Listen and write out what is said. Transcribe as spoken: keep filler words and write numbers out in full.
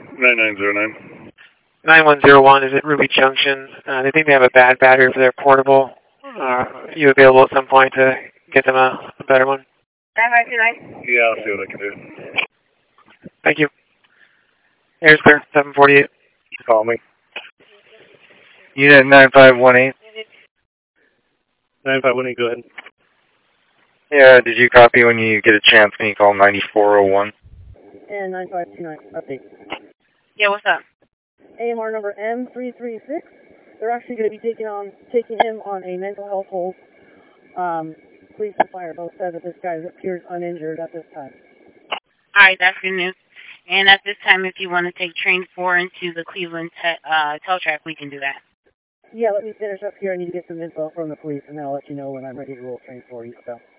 nine nine zero nine. nine one zero one is at Ruby Junction. Uh, they think they have a bad battery for their portable. Uh, are you available at some point to get them a, a better one? nine five two nine. Yeah, I'll see what I can do. Thank you. Air's clear, seven forty-eight. Call me. Unit nine five one eight. nine five one eight, go ahead. Yeah, did you copy when you get a chance? Can you call ninety-four oh one? And nine five two nine, update. Yeah, what's up? A M R number M three three six. They're actually going to be taking on taking him on a mental health hold. Um, police and fire both said that this guy appears uninjured at this time. All right, that's good news. And at this time, if you want to take train four into the Cleveland te uh, tel track, we can do that. Yeah, let me finish up here. I need to get some info from the police, and then I'll let you know when I'm ready to roll train four eastbound.